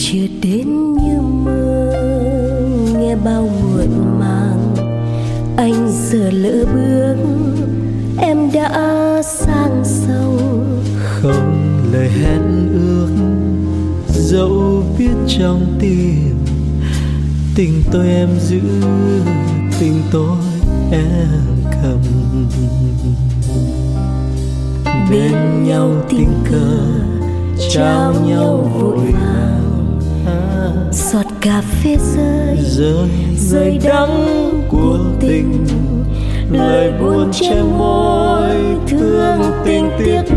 chưa đến như mơ, nghe bao muộn màng. Anh giờ lỡ bước, em đã sang sâu. Không lời hẹn ước, dẫu biết trong tim tình tôi em giữ, tình tôi em cầm. Bên nhau tình cờ trao nhau vội vàng, giọt cà phê rơi đắng của tình, lời buồn trên môi thương tình tiếc